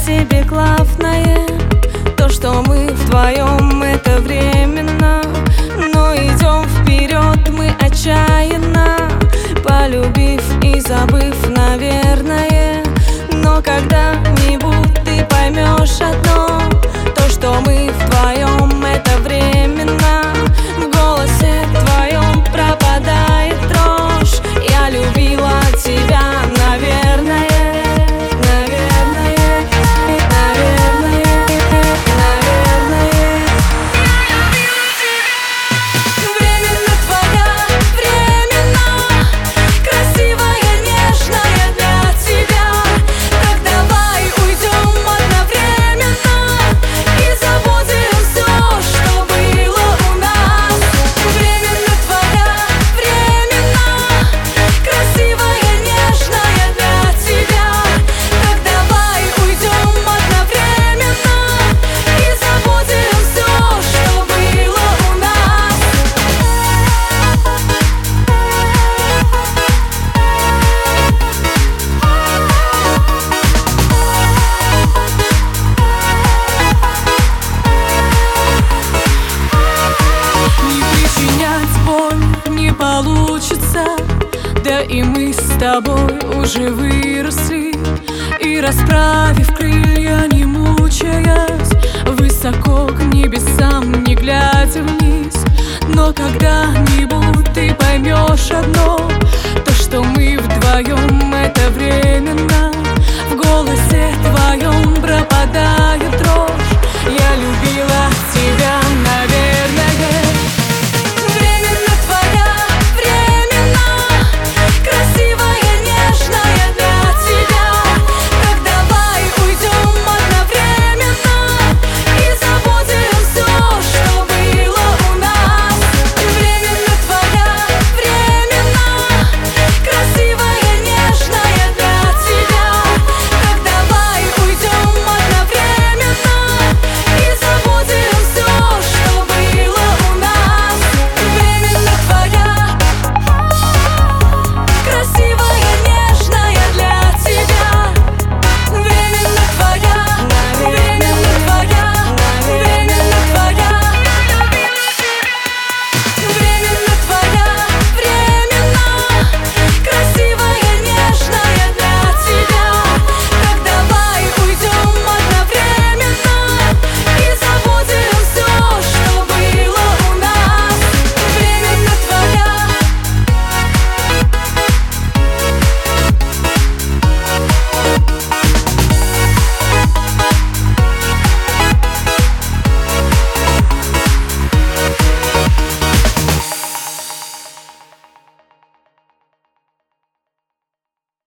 себе главное, то, что мы вдвоем, это временно. Но идем вперед мы отчаянно, полюбив и забыв, наверное. Но когда-нибудь ты поймешь одно, то, что мы вдвоем, это временно. В голосе твоем пропадает дрожь. Я любила тебя, наверное. Получится, да и мы с тобой уже выросли. И расправив крылья, не мучаясь, высоко к небесам, не глядя вниз. Но когда-нибудь ты поймешь одно, то, что мы вдвоем, это временно. В голосе твоем пропадает